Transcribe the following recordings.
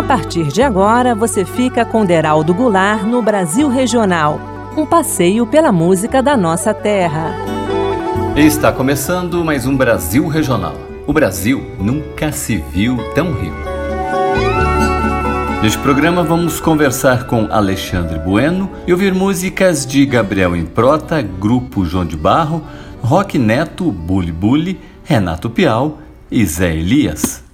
A partir de agora, você fica com Deraldo Goulart no Brasil Regional, um passeio pela música da nossa terra. Está começando mais um Brasil Regional. O Brasil nunca se viu tão rico. Neste programa vamos conversar com Alexandre Bueno e ouvir músicas de Gabriel Improta, Grupo João de Barro, Roque Neto, Buli Buli, Renato Piau e Zé Elias.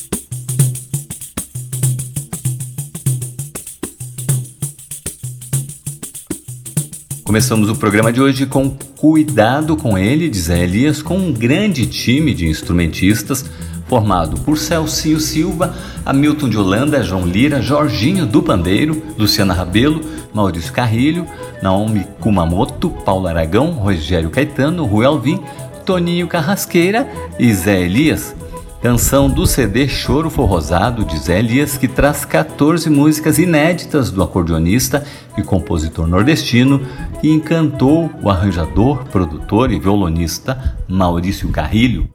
Começamos o programa de hoje com Cuidado com Ele, de Zé Elias, com um grande time de instrumentistas formado por Celcinho Silva, Hamilton de Holanda, João Lira, Jorginho do Pandeiro, Luciana Rabelo, Maurício Carrilho, Naomi Kumamoto, Paulo Aragão, Rogério Caetano, Rui Alvim, Toninho Carrasqueira e Zé Elias. Canção do CD Choro Forrosado, de Zé Elias, que traz 14 músicas inéditas do acordeonista e compositor nordestino que encantou o arranjador, produtor e violonista Maurício Carrilho.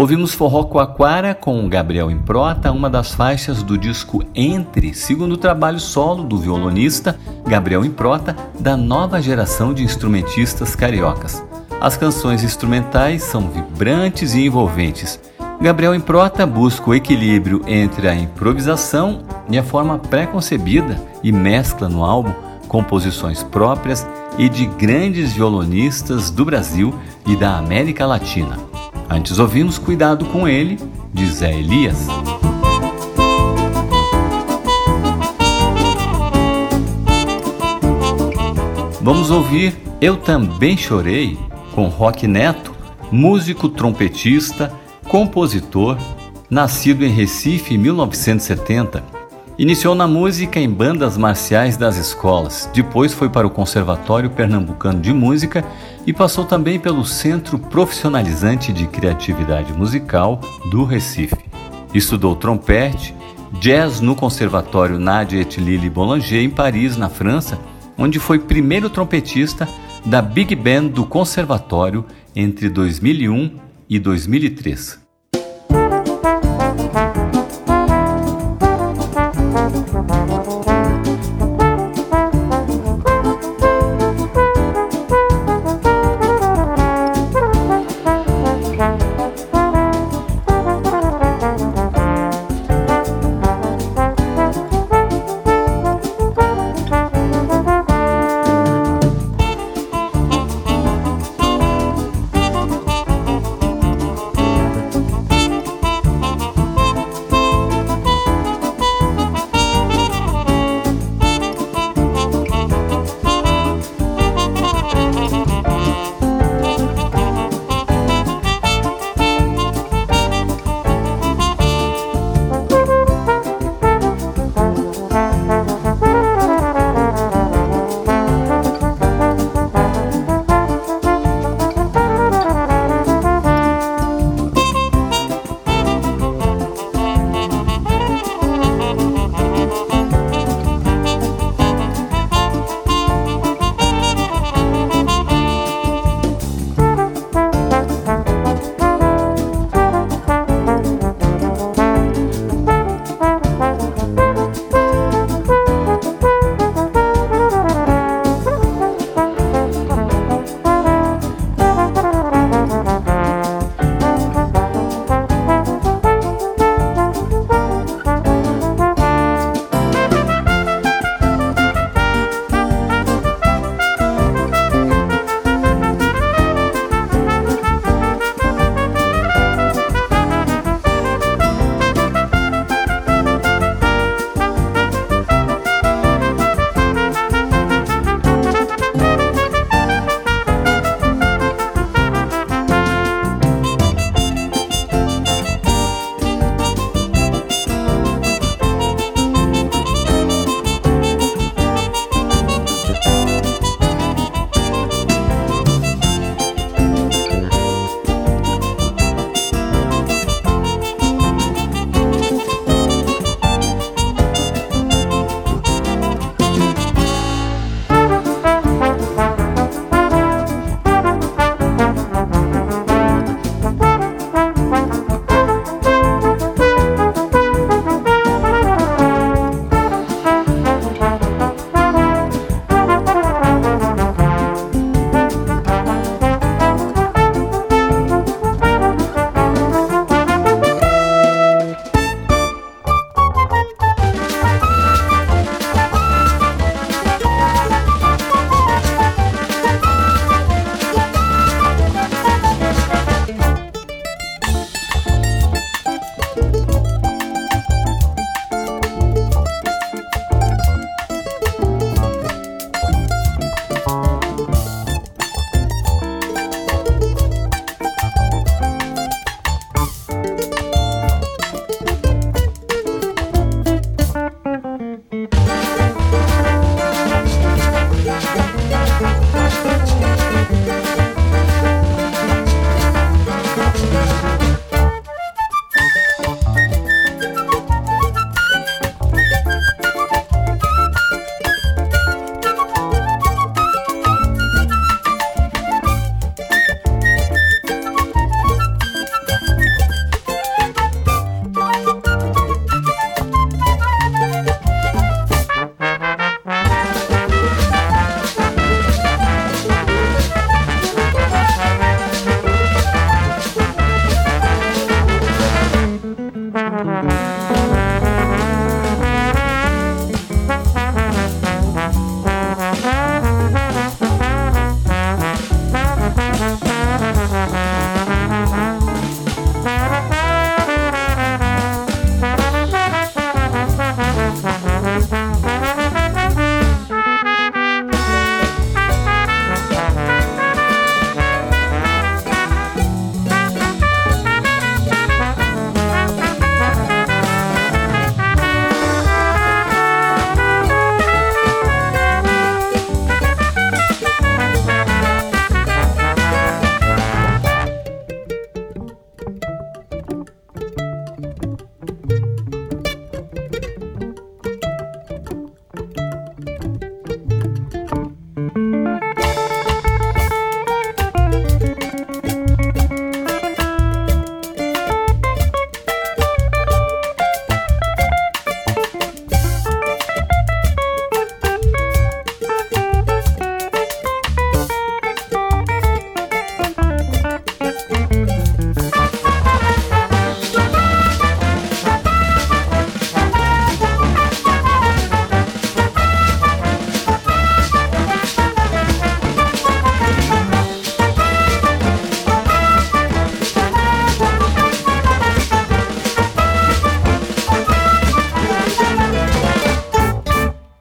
Ouvimos Forró Coaquara com Gabriel Improta, uma das faixas do disco Entre, segundo trabalho solo do violonista Gabriel Improta, da nova geração de instrumentistas cariocas. As canções instrumentais são vibrantes e envolventes. Gabriel Improta busca o equilíbrio entre a improvisação e a forma pré-concebida e mescla no álbum composições próprias e de grandes violonistas do Brasil e da América Latina. Antes ouvimos Cuidado com Ele, de Zé Elias. Vamos ouvir Eu Também Chorei, com Roque Neto, músico trompetista, compositor, nascido em Recife em 1970. Iniciou na música em bandas marciais das escolas, depois foi para o Conservatório Pernambucano de Música e passou também pelo Centro Profissionalizante de Criatividade Musical do Recife. Estudou trompete, jazz no Conservatório Nadia Etlili Boulanger em Paris, na França, onde foi primeiro trompetista da Big Band do Conservatório entre 2001 e 2003.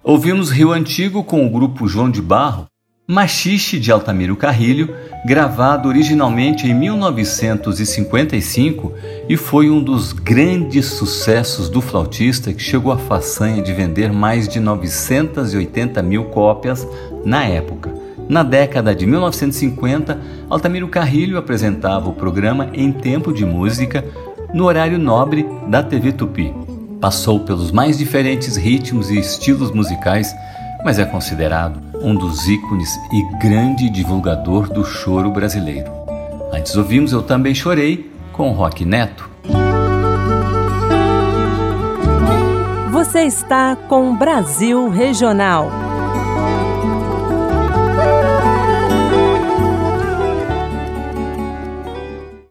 Ouvimos Rio Antigo com o grupo João de Barro, Machixe de Altamiro Carrilho, gravado originalmente em 1955 e foi um dos grandes sucessos do flautista, que chegou à façanha de vender mais de 980 mil cópias na época. Na década de 1950, Altamiro Carrilho apresentava o programa Em Tempo de Música no horário nobre da TV Tupi. Passou pelos mais diferentes ritmos e estilos musicais, mas é considerado um dos ícones e grande divulgador do choro brasileiro. Antes ouvimos Eu Também Chorei, com Roque Neto. Você está com Brasil Regional.